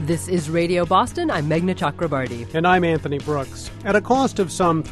This is Radio Boston. I'm Meghna Chakrabarty. And I'm Anthony Brooks. At a cost of some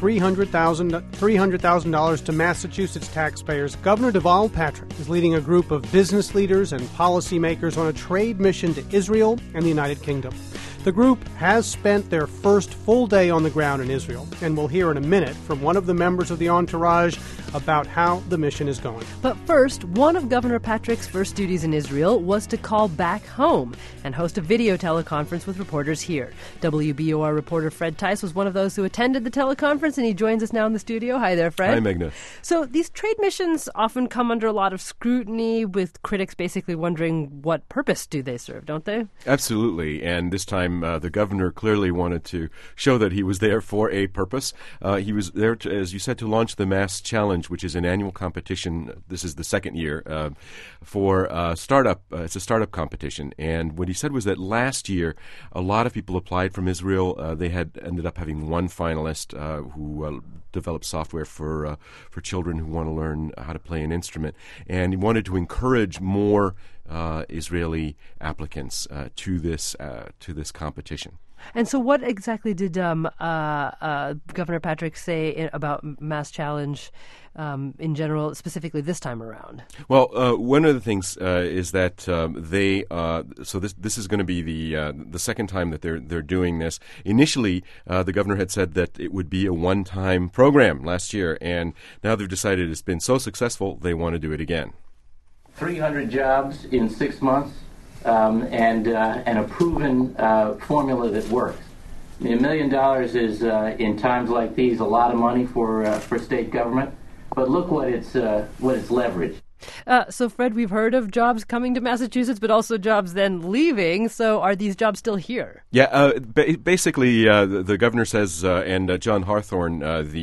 $300,000 to Massachusetts taxpayers, Governor Deval Patrick is leading a group of business leaders and policymakers on a trade mission to Israel and the United Kingdom. The group has spent their first full day on the ground in Israel, and we'll hear in a minute from one of the members of the entourage about how the mission is going. But first, one of Governor Patrick's first duties in Israel was to call back home and host a video teleconference with reporters here. WBOR reporter Fred Tice was one of those who attended the teleconference, and he joins us now in the studio. Hi there, Fred. Hi, Meghna. So these trade missions often come under a lot of scrutiny, with critics basically wondering what purpose do they serve, don't they? Absolutely, and this time the governor clearly wanted to show that he was there for a purpose. He was there, as you said, to launch the Mass Challenge, which is an annual competition. This is the second year for startup. It's a startup competition, and what he said was that last year a lot of people applied from Israel. They had ended up having one finalist who developed software for children who want to learn how to play an instrument, and he wanted to encourage more Israeli applicants to this competition. And so what exactly did Governor Patrick say about Mass Challenge in general, specifically this time around? Well, one of the things is that they so this is going to be the second time that they're doing this. Initially, the governor had said that it would be a one-time program last year, and now they've decided it's been so successful they want to do it again. 300 jobs in 6 months. And a proven formula that works. I mean, $1 million is, in times like these, a lot of money for state government. But look what it's leveraged. So, Fred, we've heard of jobs coming to Massachusetts, but also jobs then leaving. So are these jobs still here? Yeah, basically, the governor says, and John Hawthorne,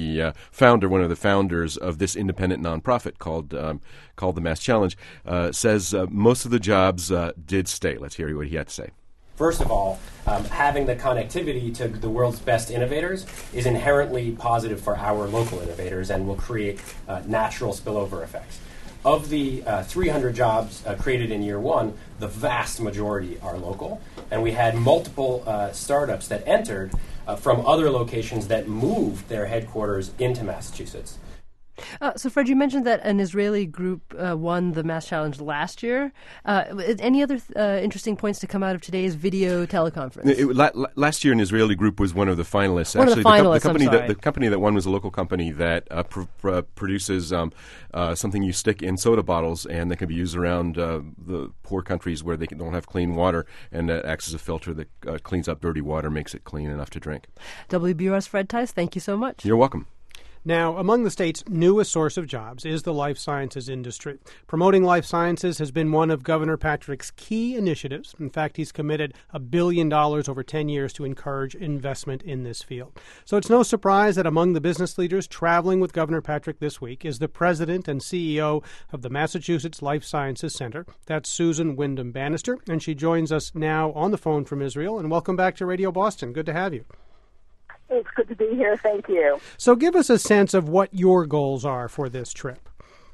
one of the founders of this independent nonprofit called the Mass Challenge, says most of the jobs did stay. Let's hear what he had to say. First of all, having the connectivity to the world's best innovators is inherently positive for our local innovators and will create natural spillover effects. Of the 300 jobs created in year one, the vast majority are local, and we had multiple startups that entered from other locations that moved their headquarters into Massachusetts. So, Fred, you mentioned that an Israeli group won the Mass Challenge last year. Any other interesting points to come out of today's video teleconference? Last year, an Israeli group was one of the finalists. The company that won was a local company that produces something you stick in soda bottles and that can be used around the poor countries where they don't have clean water, and that acts as a filter that cleans up dirty water, makes it clean enough to drink. WBUR's Fred Tice, thank you so much. You're welcome. Now, among the state's newest source of jobs is the life sciences industry. Promoting life sciences has been one of Governor Patrick's key initiatives. In fact, he's committed $1 billion over 10 years to encourage investment in this field. So it's no surprise that among the business leaders traveling with Governor Patrick this week is the president and CEO of the Massachusetts Life Sciences Center. That's Susan Wyndham Bannister, and she joins us now on the phone from Israel. And welcome back to Radio Boston. Good to have you. It's good to be here. Thank you. So give us a sense of what your goals are for this trip.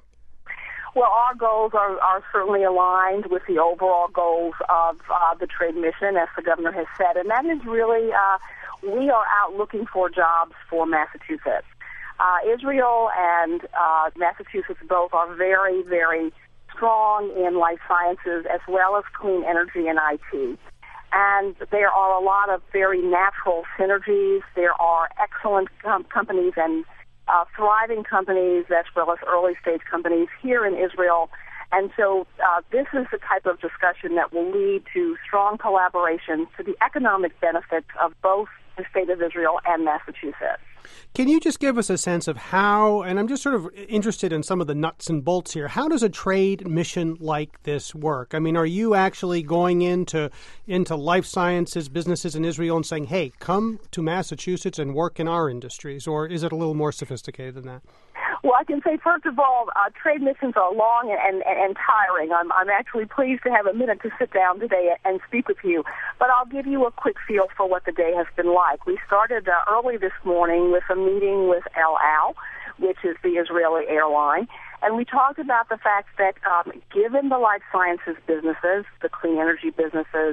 Well, our goals are certainly aligned with the overall goals of the trade mission, as the governor has said, and that is really we are out looking for jobs for Massachusetts. Israel and Massachusetts both are very, very strong in life sciences as well as clean energy and IT. And there are a lot of very natural synergies. There are excellent companies and thriving companies as well as early-stage companies here in Israel. And so this is the type of discussion that will lead to strong collaboration to the economic benefits of both the state of Israel and Massachusetts. Can you just give us a sense of how, and I'm just sort of interested in some of the nuts and bolts here, how does a trade mission like this work? I mean, are you actually going into life sciences businesses in Israel and saying, hey, come to Massachusetts and work in our industries, or is it a little more sophisticated than that? Well, I can say, first of all, trade missions are long and tiring. I'm actually pleased to have a minute to sit down today and speak with you. But I'll give you a quick feel for what the day has been like. We started early this morning with a meeting with El Al, which is the Israeli airline. And we talked about the fact that given the life sciences businesses, the clean energy businesses,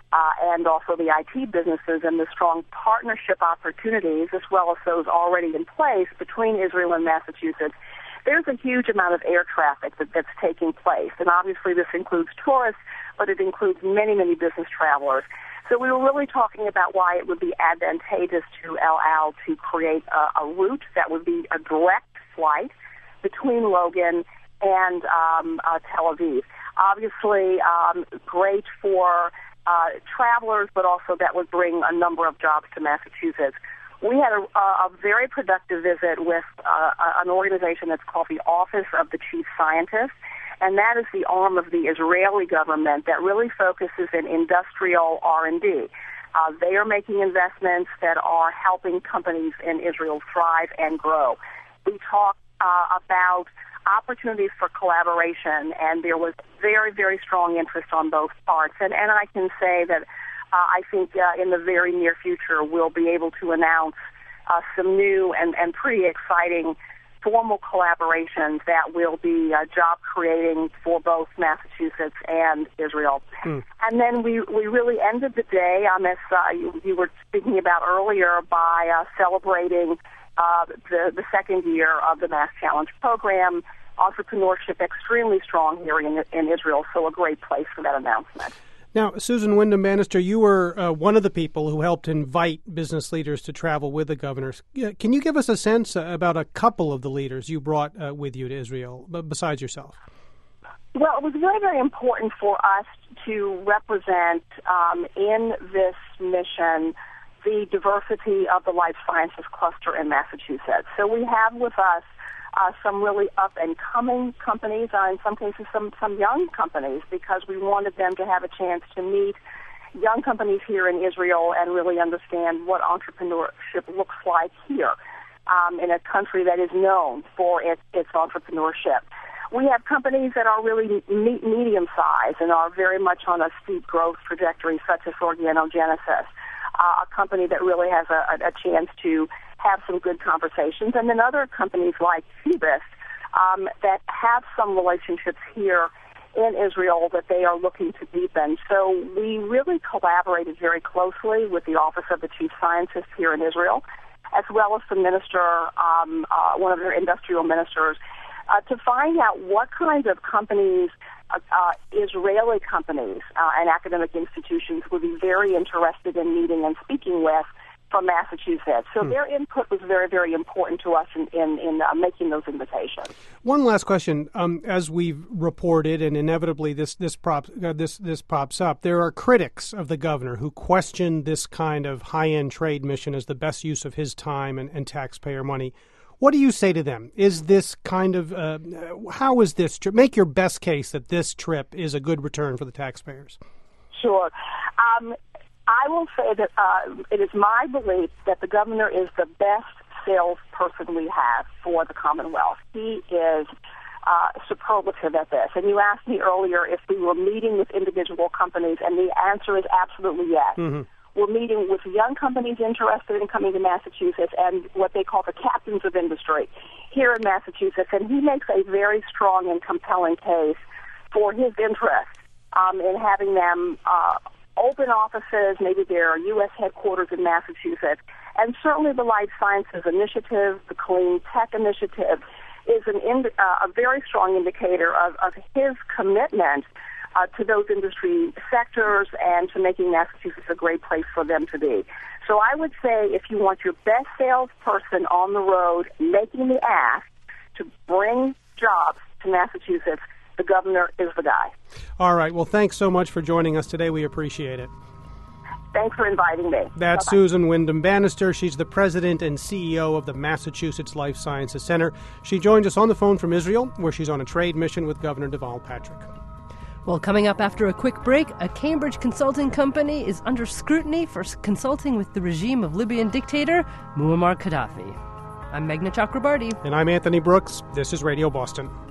and also the IT businesses and the strong partnership opportunities, as well as those already in place between Israel and Massachusetts, there's a huge amount of air traffic that's taking place. And obviously this includes tourists, but it includes many, many business travelers. So we were really talking about why it would be advantageous to El Al to create a route that would be a direct flight between Logan and Tel Aviv. Obviously, great for travelers, but also that would bring a number of jobs to Massachusetts. We had a very productive visit with an organization that's called the Office of the Chief Scientist, and that is the arm of the Israeli government that really focuses in industrial R&D. They are making investments that are helping companies in Israel thrive and grow. We talked about opportunities for collaboration, and there was very, very strong interest on both parts. And I can say that I think in the very near future we'll be able to announce some new and pretty exciting formal collaborations that will be job-creating for both Massachusetts and Israel. And then we really ended the day, as you were speaking about earlier, by celebrating the second year of the Mass Challenge program. Entrepreneurship extremely strong here in Israel, so a great place for that announcement. Now, Susan Windham-Bannister, you were one of the people who helped invite business leaders to travel with the governors. Can you give us a sense about a couple of the leaders you brought with you to Israel, besides yourself? Well, it was very, very important for us to represent in this mission the diversity of the life sciences cluster in Massachusetts. So we have with us some really up-and-coming companies, in some cases some young companies, because we wanted them to have a chance to meet young companies here in Israel and really understand what entrepreneurship looks like here in a country that is known for its entrepreneurship. We have companies that are really medium-sized and are very much on a steep growth trajectory, such as Organogenesis, a company that really has a chance to have some good conversations, and then other companies like Phoebus that have some relationships here in Israel that they are looking to deepen. So we really collaborated very closely with the Office of the Chief Scientist here in Israel, as well as the minister, one of their industrial ministers, to find out what kinds of companies, Israeli companies and academic institutions would be very interested in meeting and speaking with from Massachusetts. So their input was very, very important to us in making those invitations. One last question. As we've reported, and inevitably this pops up, there are critics of the governor who question this kind of high-end trade mission as the best use of his time and taxpayer money. What do you say to them? Is this kind of, how is this trip? Make your best case that this trip is a good return for the taxpayers. Sure. I will say that it is my belief that the governor is the best salesperson we have for the Commonwealth. He is superlative at this. And you asked me earlier if we were meeting with individual companies, and the answer is absolutely yes. Mm-hmm. We're meeting with young companies interested in coming to Massachusetts and what they call the captains of industry here in Massachusetts. And he makes a very strong and compelling case for his interest in having them open offices, maybe their U.S. headquarters in Massachusetts. And certainly the Life Sciences Initiative, the Clean Tech Initiative, is a very strong indicator of his commitment to those industry sectors and to making Massachusetts a great place for them to be. So I would say if you want your best salesperson on the road making the ask to bring jobs to Massachusetts, the governor is the guy. All right. Well, thanks so much for joining us today. We appreciate it. Thanks for inviting me. That's Bye-bye. Susan Windham-Bannister. She's the president and CEO of the Massachusetts Life Sciences Center. She joins us on the phone from Israel, where she's on a trade mission with Governor Deval Patrick. Well, coming up after a quick break, a Cambridge consulting company is under scrutiny for consulting with the regime of Libyan dictator Muammar Gaddafi. I'm Meghna Chakrabarti. And I'm Anthony Brooks. This is Radio Boston.